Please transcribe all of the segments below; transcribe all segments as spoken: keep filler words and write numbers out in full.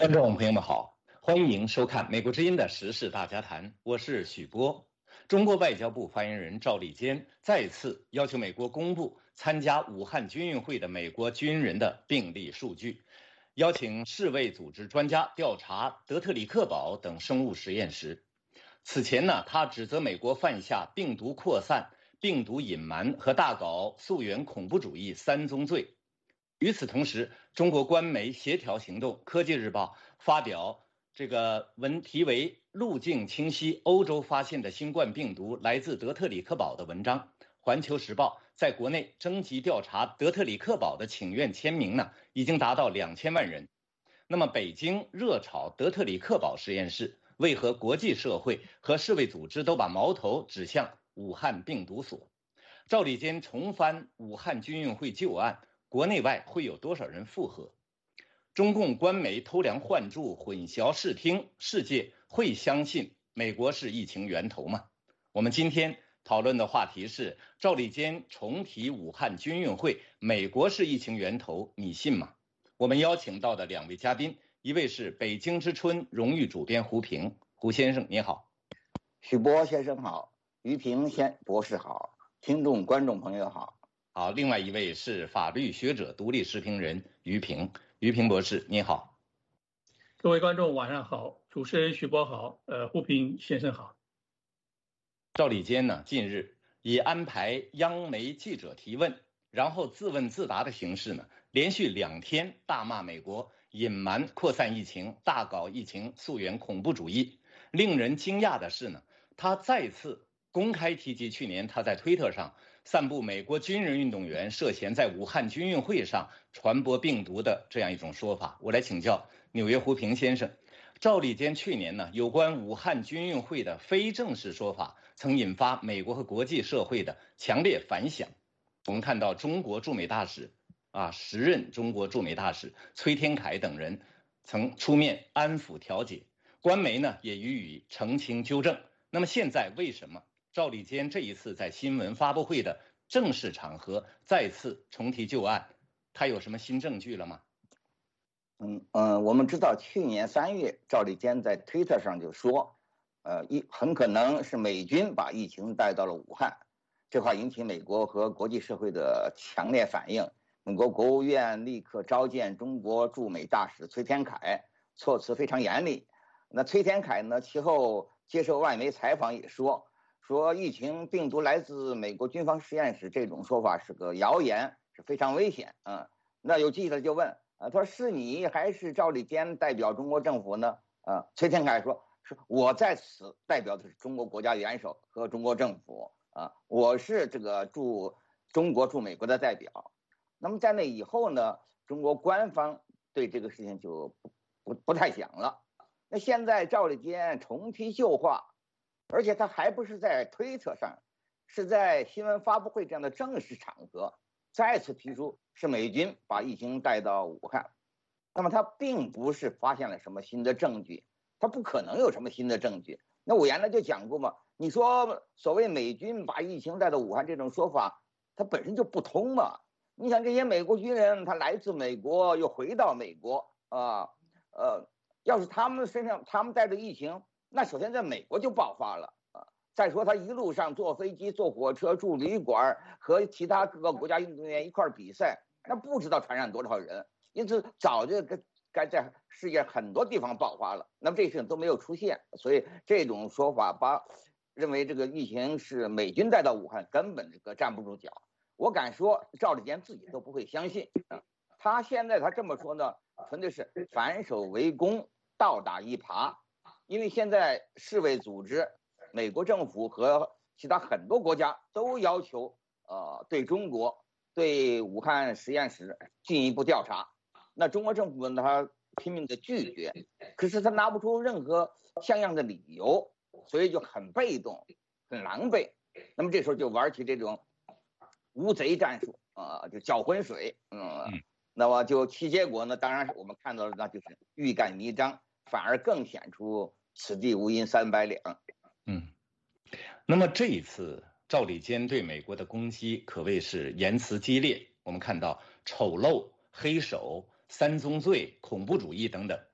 观众朋友们好，欢迎收看美国之音的时事大家谈，我是许波。中国外交部发言人赵立坚再次要求美国公布参加武汉军运会的美国军人的病例数据，邀请世卫组织专家调查德特里克堡等生物实验室。此前呢，他指责美国犯下病毒扩散、病毒隐瞒和大搞溯源恐怖主义三宗罪。与此同时，中国官媒协调行动科技日报发表这个文题为“路径清晰，欧洲发现的新冠病毒来自德特里克堡”的文章。环球时报在国内征集调查德特里克堡的请愿签名呢，已经达到两千万人。那么，北京热炒德特里克堡实验室，为何国际社会和世卫组织都把矛头指向武汉病毒所？赵立坚重翻武汉军运会旧案，国内外会有多少人附和？中共官媒偷梁换柱、混淆视听，世界会相信美国是疫情源头吗？我们今天讨论的话题是赵立坚重提武汉军运会，美国是疫情源头，你信吗？我们邀请到的两位嘉宾，一位是北京之春荣誉主编胡平，胡先生你好。 许波先生好，于平先博士好，听众观众朋友好。 好，另外一位是法律学者、独立时评人于平，于平博士你好。 各位观众晚上好，主持人许波好，呃，胡平先生好。 赵立坚呢，近日以安排央媒记者提问，然后自问自答的形式呢，连续两天大骂美国隐瞒扩散疫情、大搞疫情溯源恐怖主义。令人惊讶的是呢，他再次公开提及去年他在推特上散布美国军人运动员涉嫌在武汉军运会上传播病毒的这样一种说法。我来请教纽约胡平先生，赵立坚去年呢有关武汉军运会的非正式说法，曾引发美国和国际社会的强烈反响。我们看到中国驻美大使啊，时任中国驻美大使崔天凯等人曾出面安抚调解，官媒呢也予以澄清纠正。那么现在为什么赵立坚这一次在新闻发布会的正式场合再次重提旧案？他有什么新证据了吗？ 嗯嗯，我们知道去年三月，赵立坚在推特上就说，呃，一很可能是美军把疫情带到了武汉。这话引起美国和国际社会的强烈反应。美国国务院立刻召见中国驻美大使崔天凯，措辞非常严厉。那崔天凯呢，其后接受外媒采访也说，说疫情病毒来自美国军方实验室这种说法是个谣言，是非常危险。嗯，那有记者就问，啊，他说是你还是赵立坚代表中国政府呢？啊，崔天凯说，是我在此代表的是中国国家元首和中国政府。啊，我是这个驻中国驻美国的代表。那么在那以后呢，中国官方对这个事情就不不不太讲了。那现在赵立坚重提旧话，而且他还不是在推特上，是在新闻发布会这样的正式场合再次提出是美军把疫情带到武汉。那么他并不是发现了什么新的证据，他不可能有什么新的证据。那我原来就讲过嘛，你说所谓美军把疫情带到武汉这种说法，它本身就不通嘛。你想这些美国军人，他来自美国又回到美国啊，呃，要是他们身上他们带着疫情，那首先在美国就爆发了啊。再说他一路上坐飞机、坐火车、住旅馆，和其他各个国家运动员一块比赛，那不知道传染多少人，因此早就跟。该在世界很多地方爆发了，那么这些事情都没有出现，所以这种说法把认为这个疫情是美军带到武汉，根本这个站不住脚。我敢说赵立坚自己都不会相信。他现在他这么说呢，纯粹是反手为攻，倒打一耙。因为现在世卫组织、美国政府和其他很多国家都要求呃对中国、对武汉实验室进一步调查。那中国政府呢，他拼命的拒绝，可是他拿不出任何像样的理由，所以就很被动，很狼狈。那么这时候就玩起这种乌贼战术啊、呃，就搅浑水，嗯，嗯那么就其结果呢，当然我们看到的那就是欲盖弥彰，反而更显出此地无银三百两。 嗯，那么这一次赵立坚对美国的攻击可谓是言辞激烈，我们看到丑陋、黑手、三宗罪、恐怖主义等等，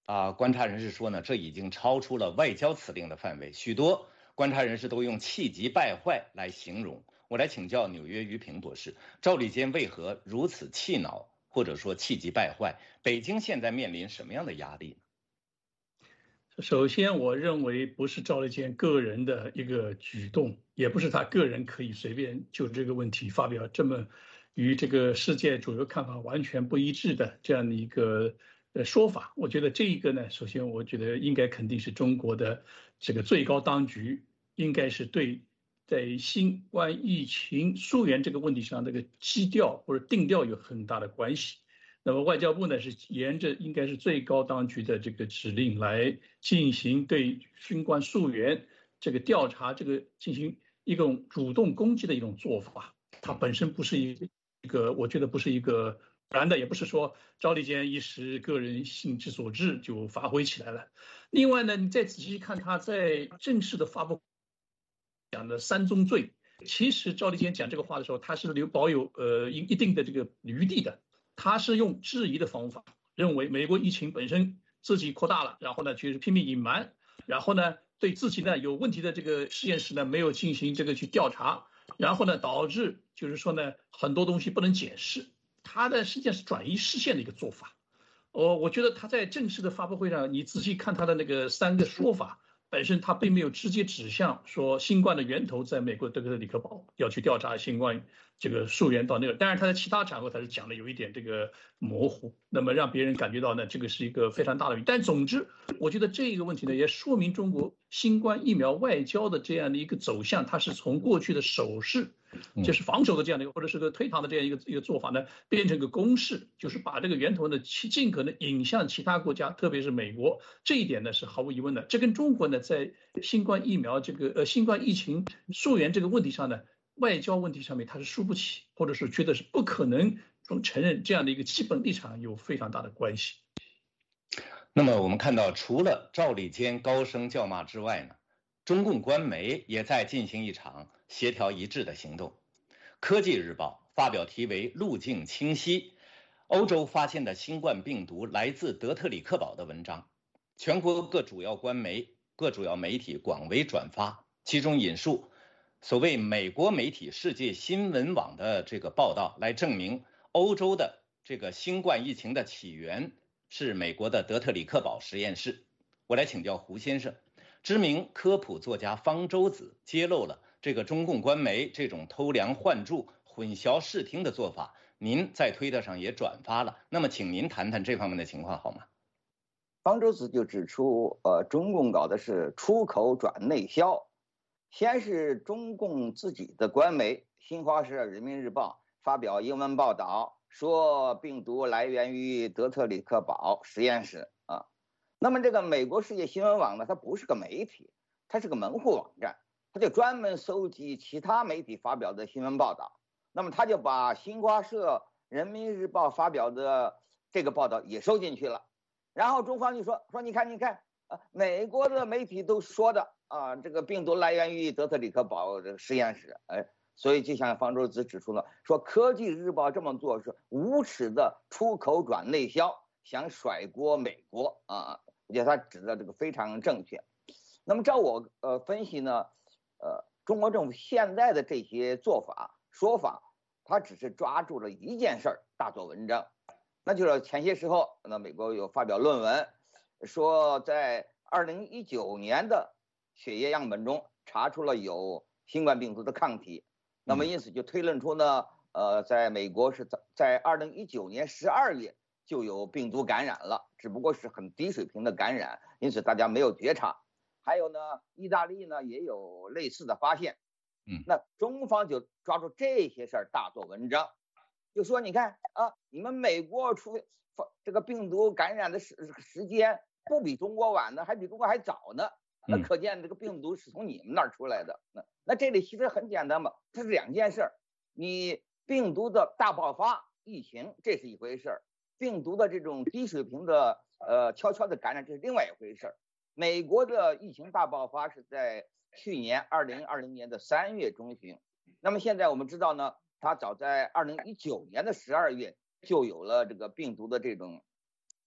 啊，观察人士说呢，这已经超出了外交辞令的范围，许多观察人士都用气急败坏来形容。我来请教纽约于平博士，赵立坚为何如此气恼，或者说气急败坏？北京现在面临什么样的压力呢？ 首先，我认为不是赵立坚个人的一个举动，也不是他个人可以随便就这个问题发表这么与这个世界主流看法完全不一致的这样的一个呃说法。我觉得这一个呢，首先我觉得应该肯定是中国的这个最高当局应该是对在新冠疫情溯源这个问题上这个基调或者定调有很大的关系。那么外交部呢是沿着应该是最高当局的这个指令来进行对新冠溯源这个调查，这个进行一种主动攻击的一种做法。它本身不是一个，我觉得不是一个然的，也不是说赵立坚一时个人兴之所至就发挥起来了。另外呢，你再仔细看他在正式的发布讲的三宗罪，其实赵立坚讲这个话的时候，他是留保有呃一一定的这个余地的。他是用质疑的方法，认为美国疫情本身自己扩大了，然后呢，就是拼命隐瞒，然后呢，对自己呢有问题的这个实验室呢没有进行这个去调查，然后呢，导致就是说呢很多东西不能解释，他的实际上是转移视线的一个做法。哦，我觉得他在正式的发布会上，你仔细看他的那个三个说法。本身他并没有直接指向说新冠的源头在美国德克里克堡要去调查新冠这个溯源到那个，当然他在其他场合他是讲的有一点这个模糊，那么让别人感觉到呢这个是一个非常大的问题。但总之，我觉得这个问题呢也说明中国新冠疫苗外交的这样的一个走向，它是从过去的守势，就是防守的这样的一个或者是个推搪的这样一个一个做法呢，变成个攻势，就是把这个源头呢尽可能引向其他国家，特别是美国。这一点呢是毫无疑问的。这跟中国呢在新冠疫苗这个呃新冠疫情溯源这个问题上呢，外交问题上面它是输不起，或者是觉得是不可能承认这样的一个基本立场有非常大的关系。 那么我们看到，除了赵立坚高声叫骂之外呢，中共官媒也在进行一场协调一致的行动。科技日报发表题为《路径清晰：欧洲发现的新冠病毒来自德特里克堡》的文章，全国各主要官媒、各主要媒体广为转发，其中引述所谓美国媒体世界新闻网的这个报道，来证明欧洲的这个新冠疫情的起源是美国的德特里克堡实验室。我来请教胡先生，知名科普作家方舟子揭露了这个中共官媒这种偷梁换柱、混淆视听的做法，您在推特上也转发了，那么请您谈谈这方面的情况好吗？ 方舟子就指出，呃，中共搞的是出口转内销，先是中共自己的官媒新华社、人民日报发表英文报道，说病毒来源于德特里克堡实验室啊。那么这个美国世界新闻网呢，它不是个媒体，它是个门户网站，它就专门搜集其他媒体发表的新闻报道。那么他就把新华社、人民日报发表的这个报道也收进去了。然后中方就说说你看你看，呃，美国的媒体都说的啊，这个病毒来源于德特里克堡这个实验室，哎，所以就像方舟子指出了，说科技日报这么做是无耻的出口转内销，想甩锅美国啊，我觉得他指的这个非常正确。那么照我呃分析呢，呃，中国政府现在的这些做法说法，他只是抓住了一件事儿大做文章。那就是前些时候，那美国有发表论文，说在二零一九年的血液样本中查出了有新冠病毒的抗体，那么因此就推论出呢，呃，在美国是在在二零一九年十二月就有病毒感染了，只不过是很低水平的感染，因此大家没有觉察。还有呢，意大利呢也有类似的发现， 嗯， 那中方就抓住这些事儿大做文章。就说你看啊，你们美国出这个病毒感染的时时间不比中国晚呢，还比中国还早呢。那可见这个病毒是从你们那儿出来的。那那这里其实很简单嘛，这是两件事。你病毒的大爆发疫情这是一回事，病毒的这种低水平的呃悄悄的感染这是另外一回事。美国的疫情大爆发是在去年二零二零年的三月中旬，那么现在我们知道呢。他早在二零一九年的十二月就有了这个病毒的这种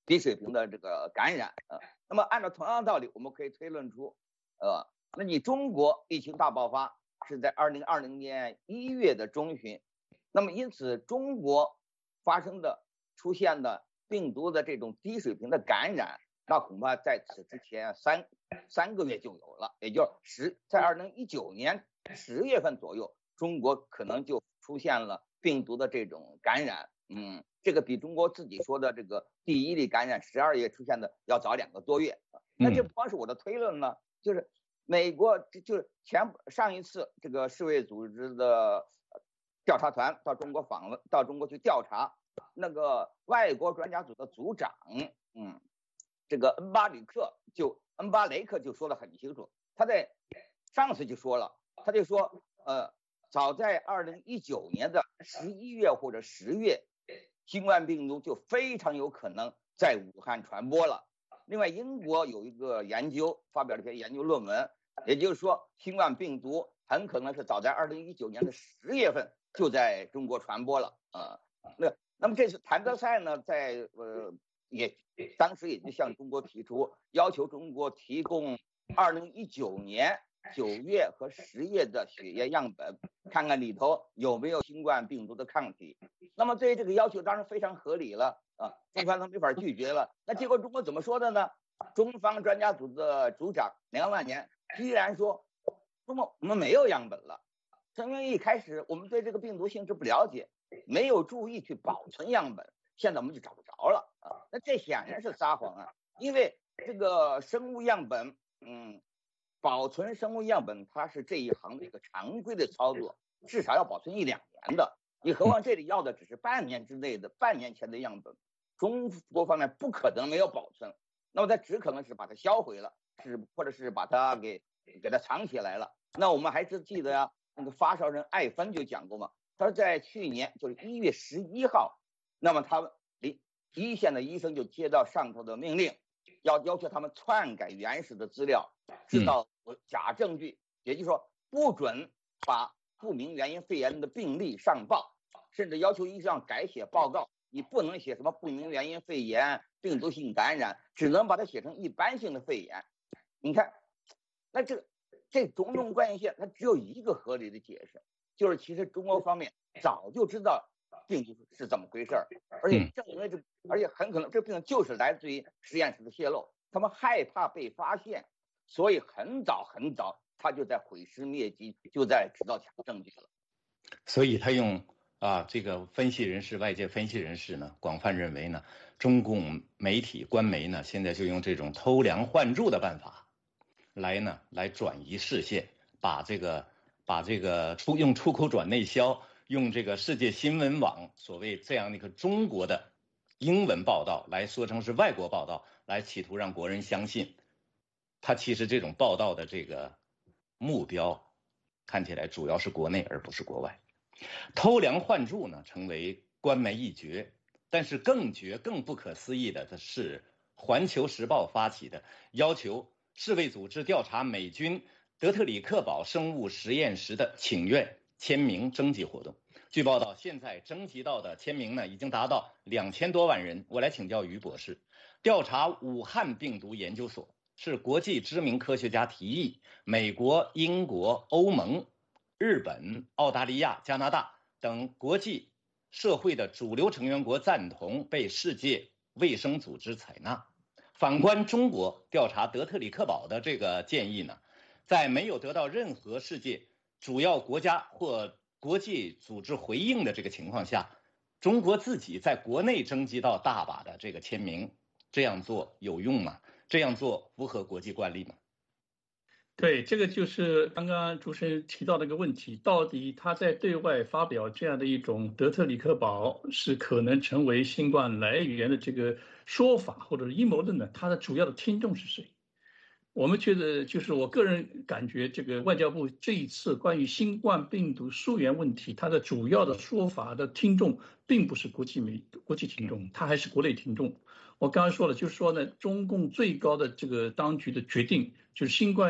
低水平的这个感染。呃，那么按照同样的道理，我们可以推论出，呃，那你中国疫情大爆发是在二零二零年一月的中旬，那么因此中国发生的出现的病毒的这种低水平的感染，那恐怕在此之前三三个月就有了，也就是十在二零一九年十月份左右，中国可能就出现了病毒的这种感染。嗯，这个比中国自己说的这个第一例感染十二月出现的要早两个多月。那这不光是我的推论了，就是美国就是前上一次这个世卫组织的调查团到中国访问，到中国去调查，那个外国专家组的组长，嗯，这个恩巴里克就恩巴雷克就说得很清楚，他在上次就说了，他就说，呃，早在二零一九年的十一月或者十月，新冠病毒就非常有可能在武汉传播了。另外，英国有一个研究发表了一篇研究论文，也就是说，新冠病毒很可能是早在二零一九年的十月份就在中国传播了。呃，那那么这次谭德赛呢，在呃也当时也就向中国提出，要求中国提供二零一九年九月和十月的血液样本，看看里头有没有新冠病毒的抗体。那么对于这个要求当然非常合理了啊，中方都没法拒绝了。那结果中国怎么说的呢？中方专家组的组长梁万年居然说，中国我们没有样本了，因为一开始我们对这个病毒性质不了解，没有注意去保存样本，现在我们就找不着了啊。那这显然是撒谎啊，因为这个生物样本，嗯。保存生物样本，它是这一行的一个常规的操作，至少要保存一两年的。你何况这里要的只是半年之内的、半年前的样本，中国方面不可能没有保存，那么它只可能是把它销毁了，是或者是把它给给它藏起来了。那我们还是记得呀、啊，那个发烧人艾芬就讲过嘛，他说在去年就是一月十一号，那么他们离一线的医生就接到上头的命令，要要求他们篡改原始的资料，制造假证据，也就是说不准把不明原因肺炎的病例上报，甚至要求医生改写报告，你不能写什么不明原因肺炎、病毒性感染，只能把它写成一般性的肺炎。你看，那这这种种关系线，它只有一个合理的解释，就是其实中国方面早就知道病毒是怎么回事，而且正因为这，而且很可能这病就是来自于实验室的泄露，他们害怕被发现，所以很早很早他就在毁尸灭迹，就在制造假证据了。 所以他用啊，这个分析人士、外界分析人士呢，广泛认为呢，中共媒体官媒呢，现在就用这种偷梁换柱的办法，来呢，来转移视线，把这个把这个出用出口转内销，用这个世界新闻网所谓这样的一个中国的英文报道来说成是外国报道，来企图让国人相信，他其实这种报道的这个目标看起来主要是国内而不是国外。偷梁换柱呢，成为官媒一绝，但是更绝、更不可思议的是，《环球时报》发起的要求世卫组织调查美军德特里克堡生物实验室的请愿签名征集活动。据报道，现在征集到的签名呢，已经达到两千多万人。我来请教于博士，调查武汉病毒研究所是国际知名科学家提议，美国、英国、欧盟、日本、澳大利亚、加拿大等国际社会的主流成员国赞同，被世界卫生组织采纳。反观中国调查德特里克堡的这个建议呢，在没有得到任何世界主要国家或国际组织回应的这个情况下，中国自己在国内征集到大把的这个签名，这样做有用吗？这样做符合国际惯例吗？ 对，这个就是刚刚主持人提到的一个问题，到底他在对外发表这样的一种德特里克堡是可能成为新冠来源的这个说法或者是阴谋论呢？他的主要的听众是谁？我们觉得，就是我个人感觉，这个外交部这一次关于新冠病毒溯源问题，它的主要的说法的听众并不是国际媒国际听众，它还是国内听众。我刚刚说了，就是说呢，中共最高的这个当局的决定，就是新冠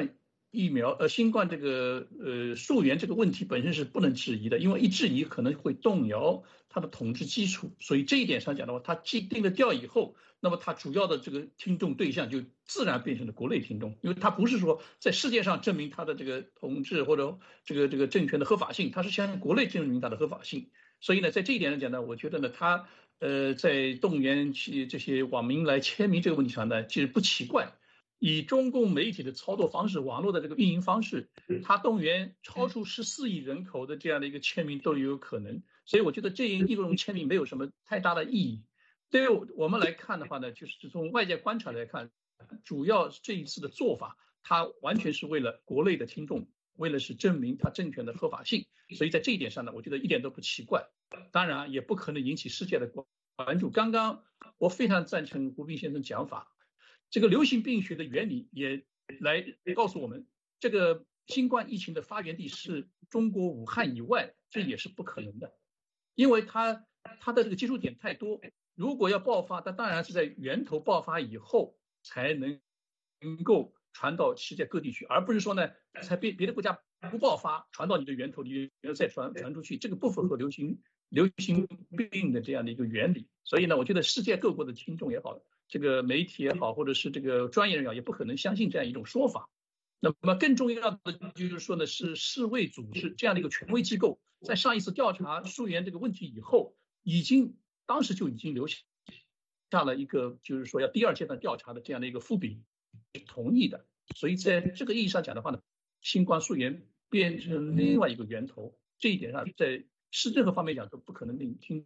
疫苗呃新冠这个呃溯源这个问题本身是不能质疑的，因为一质疑可能会动摇它的统治基础，所以这一点上讲的话，它既定了调以后，那么它主要的这个听众对象就自然变成了国内听众，因为它不是说在世界上证明它的这个统治或者这个这个政权的合法性，它是向国内证明它的合法性。所以呢，在这一点上讲呢，我觉得呢，他呃在动员去这些网民来签名这个问题上呢，其实不奇怪。以中共媒体的操作方式、网络的这个运营方式，它动员超出十四亿人口的这样的一个签名都有可能。所以我觉得这一种签名没有什么太大的意义。对于我们来看的话呢，就是从外界观察来看，主要这一次的做法，它完全是为了国内的听众，为了是证明它政权的合法性。所以在这一点上呢，我觉得一点都不奇怪。当然，也不可能引起世界的关注。刚刚我非常赞成胡斌先生讲法。这个流行病学的原理也来告诉我们，这个新冠疫情的发源地是中国武汉以外，这也是不可能的，因为它它的这个接触点太多。如果要爆发，它当然是在源头爆发以后才能能够传到世界各地去，而不是说呢，在别别的国家不爆发，传到你的源头，你再传传出去，这个不符合流行流行病的这样的一个原理。所以呢，我觉得世界各国的听众也好，这个媒体也好，或者是这个专业人员也不可能相信这样一种说法。那么更重要的就是说呢，是世卫组织这样的一个权威机构，在上一次调查溯源这个问题以后，已经当时就已经留下了一个就是说要第二阶段调查的这样的一个伏笔，同意的。所以在这个意义上讲的话呢，新冠溯源变成另外一个源头，这一点上在是任何方面讲都不可能令听。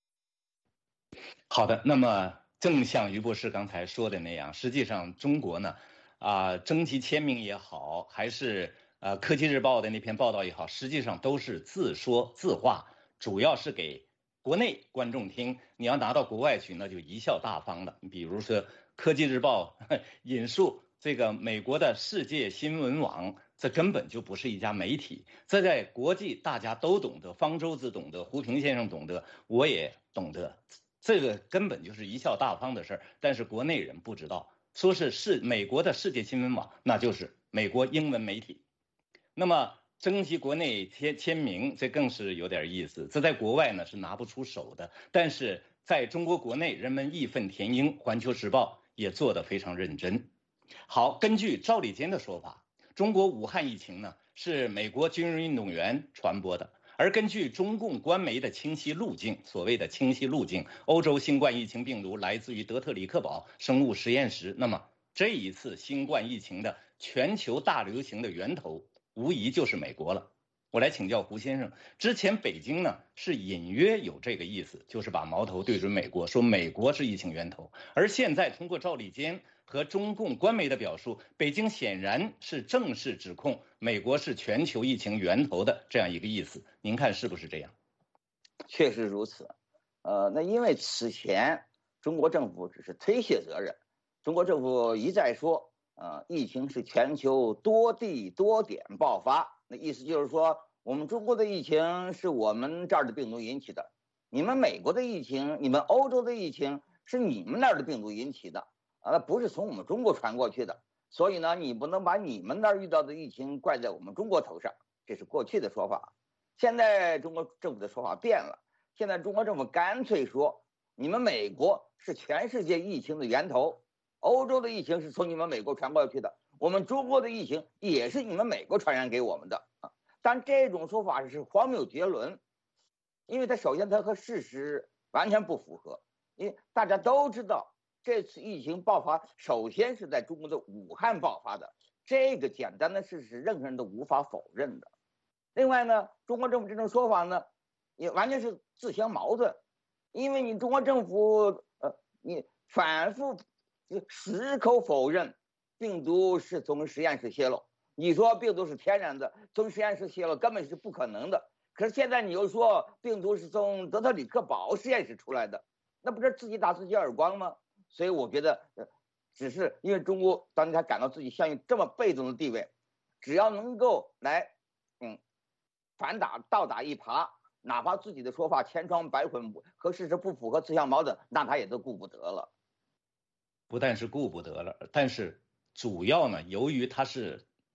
好的，那么正像于博士刚才说的那样，实际上中国呢，啊、呃，征集签名也好，还是呃科技日报的那篇报道也好，实际上都是自说自话，主要是给国内观众听。你要拿到国外去，那就贻笑大方了。比如说科技日报引述这个美国的世界新闻网，这根本就不是一家媒体，这在国际大家都懂得，方舟子懂得，胡平先生懂得，我也懂得。这个根本就是贻笑大方的事儿，但是国内人不知道，说是是美国的世界新闻网，那就是美国英文媒体。那么征集国内签签名，这更是有点意思，这在国外呢是拿不出手的，但是在中国国内人们义愤填膺，环球时报也做得非常认真。好，根据赵立坚的说法，中国武汉疫情呢是美国军人运动员传播的。而根据中共官媒的清晰路径，所谓的清晰路径，欧洲新冠疫情病毒来自于德特里克堡生物实验室。那么这一次新冠疫情的全球大流行的源头，无疑就是美国了。我来请教胡先生，之前北京呢是隐约有这个意思，就是把矛头对准美国，说美国是疫情源头。而现在通过赵立坚和中共官媒的表述，北京显然是正式指控美国是全球疫情源头的这样一个意思，您看是不是这样？ 确实如此。呃，那因为此前中国政府只是推卸责任，中国政府一再说，呃，疫情是全球多地多点爆发，那意思就是说，我们中国的疫情是我们这儿的病毒引起的，你们美国的疫情，你们欧洲的疫情是你们那儿的病毒引起的。啊，不是从我们中国传过去的，所以呢，你不能把你们那儿遇到的疫情怪在我们中国头上，这是过去的说法。现在中国政府的说法变了，现在中国政府干脆说，你们美国是全世界疫情的源头，欧洲的疫情是从你们美国传过去的，我们中国的疫情也是你们美国传染给我们的。但这种说法是荒谬绝伦，因为它首先它和事实完全不符合，因为大家都知道。这次疫情爆发，首先是在中国的武汉爆发的，这个简单的事实，任何人都无法否认的。另外呢，中国政府这种说法呢，也完全是自相矛盾，因为你中国政府，呃，你反复矢口否认病毒是从实验室泄露，你说病毒是天然的，从实验室泄露根本是不可能的。可是现在你又说病毒是从德特里克堡实验室出来的，那不是自己打自己耳光吗？所以我觉得，只是因为中国当他感到自己陷于这么被动的地位，只要能够来，嗯，反打倒打一耙，哪怕自己的说法千疮百孔和事实不符合，自相矛盾，那他也都顾不得了。 不但是顾不得了，但是主要呢，由于他是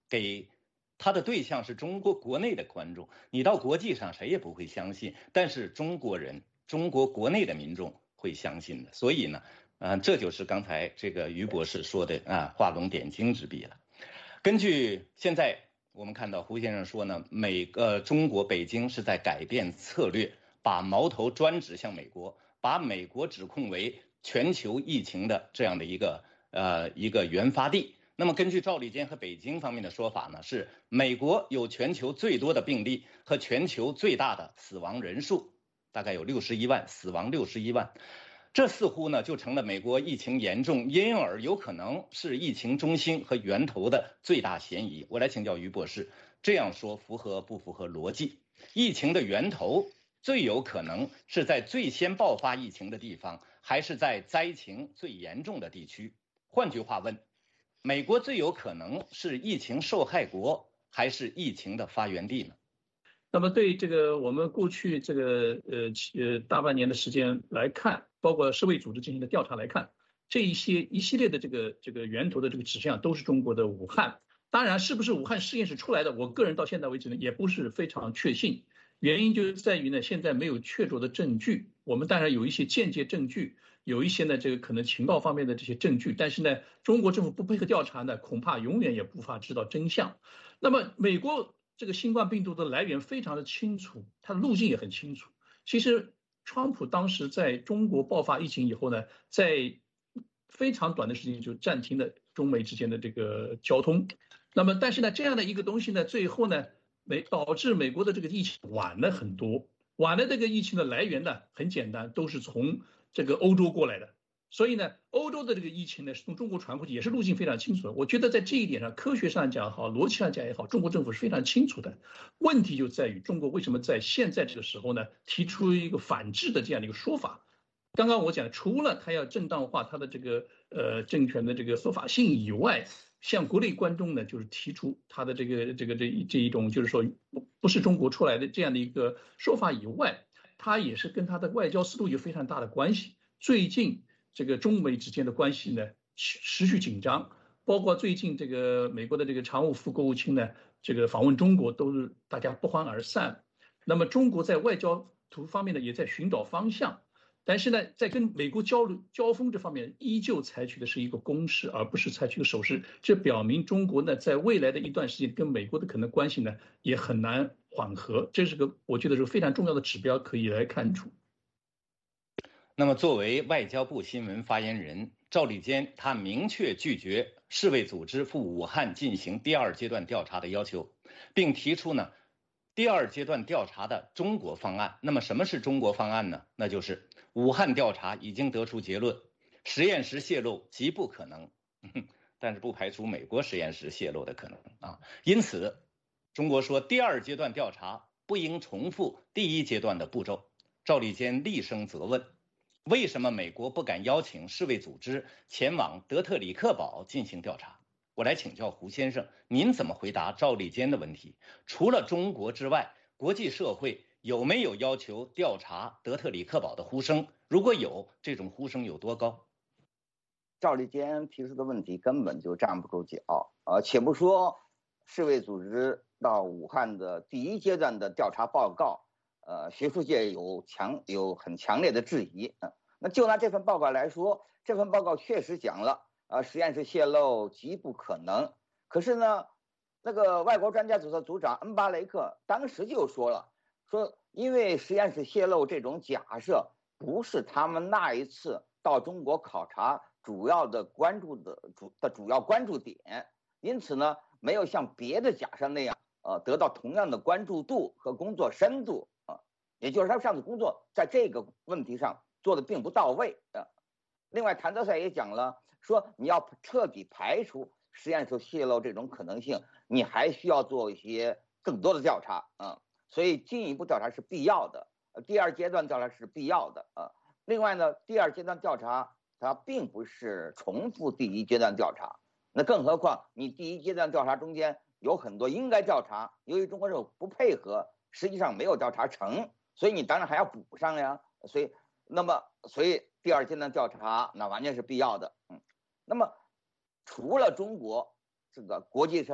给他的对象是中国国内的观众，你到国际上谁也不会相信，但是中国人、中国国内的民众会相信的。所以呢，啊、呃，这就是刚才这个于博士说的啊，画龙点睛之笔了。根据现在我们看到胡先生说呢，美呃中国北京是在改变策略，把矛头专指向美国，把美国指控为全球疫情的这样的一个呃一个原发地。那么根据赵立坚和北京方面的说法呢，是美国有全球最多的病例和全球最大的死亡人数，大概有六十一万，死亡六十一万。这似乎呢就成了美国疫情严重，因而有可能是疫情中心和源头的最大嫌疑。我来请教于博士，这样说符合不符合逻辑？疫情的源头最有可能是在最先爆发疫情的地方，还是在灾情最严重的地区？换句话问，美国最有可能是疫情受害国，还是疫情的发源地呢？ 那么对这个我们过去这个呃呃大半年的时间来看，包括世卫组织进行的调查来看，这一些一系列的这个这个源头的这个指向都是中国的武汉。当然，是不是武汉实验室出来的，我个人到现在为止呢也不是非常确信。原因就在于呢，现在没有确凿的证据。我们当然有一些间接证据，有一些呢这个可能情报方面的这些证据，但是呢，中国政府不配合调查呢，恐怕永远也无法知道真相。那么美国这个新冠病毒的来源非常的清楚，它的路径也很清楚。其实，川普当时在中国爆发疫情以后呢，在非常短的时间就暂停了中美之间的这个交通。那么，但是呢，这样的一个东西呢，最后呢，美导致美国的这个疫情晚了很多。晚了这个疫情的来源呢，很简单，都是从这个欧洲过来的。所以呢，欧洲的这个疫情呢是从中国传过去，也是路径非常清楚的。我觉得在这一点上，科学上讲也好，逻辑上讲也好，中国政府是非常清楚的。问题就在于中国为什么在现在这个时候呢，提出一个反制的这样的一个说法。刚刚我讲，除了他要正当化他的这个呃政权的这个合法性以外，向国内观众呢，就是提出他的这个这个这这一种就是说不是中国出来的这样的一个说法以外，他也是跟他的外交思路有非常大的关系。最近这个中美之间的关系呢持续紧张，包括最近这个美国的这个常务副国务卿呢，这个访问中国都是大家不欢而散。那么中国在外交途方面呢，也在寻找方向。但是呢，在跟美国交流交锋这方面，依旧采取的是一个攻势，而不是采取一个守势。这表明中国呢，在未来的一段时间跟美国的可能关系呢，也很难缓和。这是个我觉得是非常重要的指标，可以来看出。 那么，作为外交部新闻发言人赵立坚，他明确拒绝世卫组织赴武汉进行第二阶段调查的要求，并提出呢第二阶段调查的中国方案。那么，什么是中国方案呢？那就是武汉调查已经得出结论，实验室泄露极不可能，但是不排除美国实验室泄露的可能啊。因此，中国说第二阶段调查不应重复第一阶段的步骤。赵立坚厉声责问，为什么美国不敢邀请世卫组织前往德特里克堡进行调查？我来请教胡先生，您怎么回答赵立坚的问题？除了中国之外，国际社会有没有要求调查德特里克堡的呼声？如果有，这种呼声有多高？ 赵立坚提出的问题根本就站不住脚。呃，且不说世卫组织到武汉的第一阶段的调查报告，呃，学术界有强有很强烈的质疑。呃、那就拿这份报告来说，这份报告确实讲了，呃，实验室泄露极不可能。可是呢，那个外国专家组的组长恩巴雷克当时就说了，说因为实验室泄露这种假设不是他们那一次到中国考察主要的关注的主的主要关注点，因此呢，没有像别的假设那样，呃，得到同样的关注度和工作深度啊、呃，也就是他上次工作在这个问题上做的并不到位啊、呃。另外，谭德赛也讲了，说你要彻底排除实验室泄露这种可能性，你还需要做一些更多的调查啊、呃，所以进一步调查是必要的，呃，第二阶段调查是必要的啊、呃。另外呢，第二阶段调查它并不是重复第一阶段调查，那更何况你第一阶段调查中间有很多应该调查，由于中国政府不配合，实际上没有调查成，所以你当然还要补上呀。所以，那么所以第二阶段调查那完全是必要的。嗯，那么除了中国，这个国际社会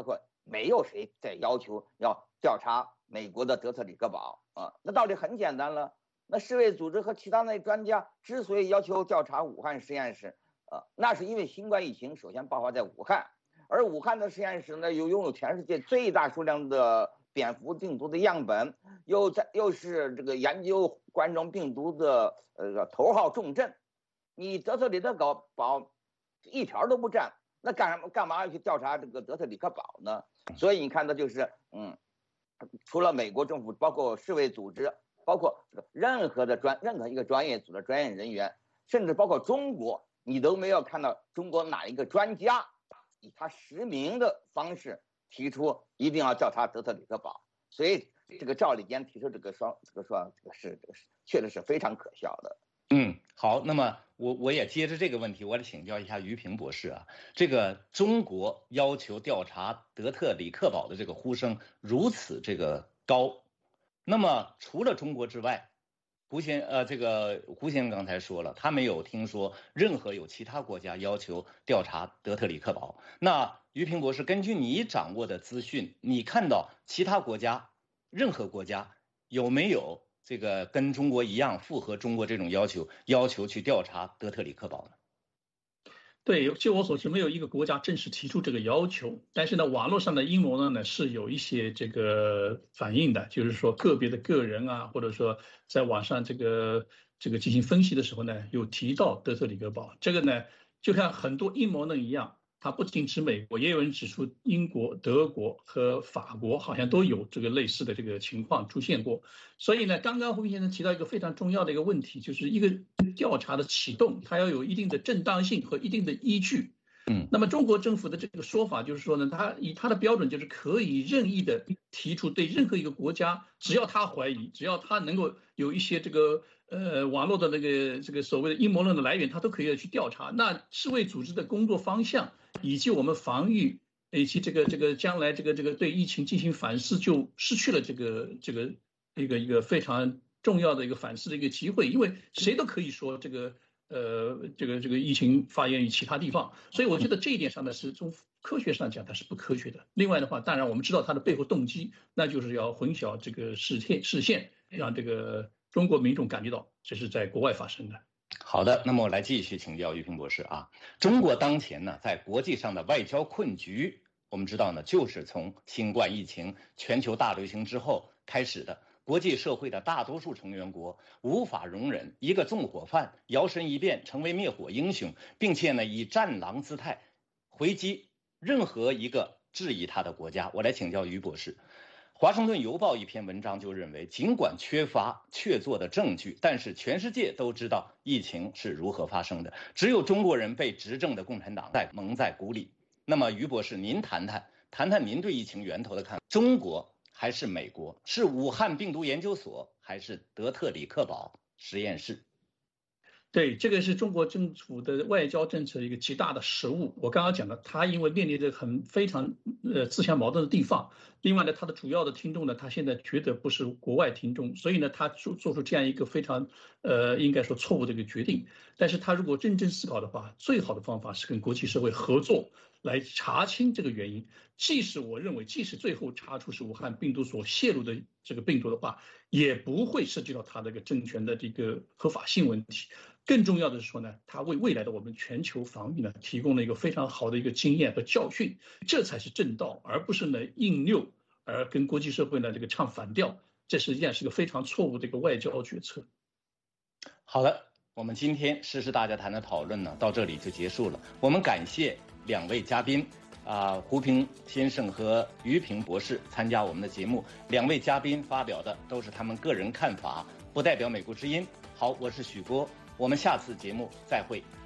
没有谁在要求要调查美国的德特里克堡啊。那道理很简单了，那世卫组织和其他那专家之所以要求调查武汉实验室，呃，那是因为新冠疫情首先爆发在武汉，而武汉的实验室呢又拥有全世界最大数量的蝙蝠病毒的样本，又在又是这个研究冠状病毒的呃头号重镇，你德特里克堡一条都不占，那干什么干嘛要去调查这个德特里克堡呢？所以你看到就是嗯，除了美国政府，包括世卫组织，包括这个任何的专任何一个专业组的专业人员，甚至包括中国，你都没有看到中国哪一个专家以他实名的方式提出一定要调查德特里克堡。所以这个赵立坚提出这个说这个说这个是这个是确实是非常可笑的。 嗯，好，那么我我也接着这个问题，我来请教一下于平博士啊，这个中国要求调查德特里克堡的这个呼声如此这个高，那么除了中国之外，胡先呃这个胡先生刚才说了，他没有听说任何有其他国家要求调查德特里克堡。那于平博士，根据你掌握的资讯，你看到其他国家任何国家有没有这个跟中国一样符合中国这种要求，要求去调查德特里克堡呢？ 对，就我所知，没有一个国家正式提出这个要求。但是呢，网络上的阴谋论呢是有一些这个反应的，就是说个别的个人啊，或者说在网上这个这个进行分析的时候呢，有提到德特里克堡。这个呢，就像很多阴谋论一样。它不仅指美国，也有人指出英国、德国和法国好像都有这个类似的这个情况出现过。所以呢，刚刚胡先生提到一个非常重要的一个问题，就是一个调查的启动，它要有一定的正当性和一定的依据。 嗯， 那么中国政府的这个说法就是说呢，他以他的标准就是可以任意的提出对任何一个国家，只要他怀疑，只要他能够有一些这个呃网络的那个这个所谓的阴谋论的来源，他都可以去调查。那世卫组织的工作方向以及我们防御以及这个这个将来这个这个对疫情进行反思，就失去了这个这个一个一个非常重要的一个反思的一个机会，因为谁都可以说这个。呃，这个这个疫情发源于其他地方，所以我觉得这一点上呢，是从科学上讲它是不科学的。另外的话，当然我们知道它的背后动机，那就是要混淆这个视线视线，让这个中国民众感觉到这是在国外发生的。 好的，那么我来继续请教于平博士啊，中国当前呢在国际上的外交困局，我们知道呢就是从新冠疫情全球大流行之后开始的。国际社会的大多数成员国无法容忍一个纵火犯摇身一变成为灭火英雄，并且呢以战狼姿态回击任何一个质疑他的国家。我来请教于博士，华盛顿邮报一篇文章就认为，尽管缺乏确凿的证据，但是全世界都知道疫情是如何发生的，只有中国人被执政的共产党在蒙在鼓里。那么于博士，您谈谈谈谈您对疫情源头的看法，中国还是美国？是武汉病毒研究所还是德特里克堡实验室？ 对，这个是中国政府的外交政策一个极大的失误。我刚刚讲了，它因为面临着很非常呃自相矛盾的地方，另外呢，它的主要的听众呢，他现在觉得不是国外听众，所以呢，他做做出这样一个非常呃应该说错误的一个决定。但是他如果认真思考的话，最好的方法是跟国际社会合作来查清这个原因。即使我认为，即使最后查出是武汉病毒所泄露的这个病毒的话，也不会涉及到它这个政权的这个合法性问题。更重要的是说呢，它为未来的我们全球防御呢提供了一个非常好的一个经验和教训，这才是正道，而不是呢硬拗，而跟国际社会呢这个唱反调，这实际上是个非常错误的一个外交决策。 好了，我们今天时事大家谈的讨论呢到这里就结束了。我们感谢两位嘉宾啊、呃，胡平先生和于平博士参加我们的节目。两位嘉宾发表的都是他们个人看法，不代表美国之音。好，我是许波。我们下次节目再会。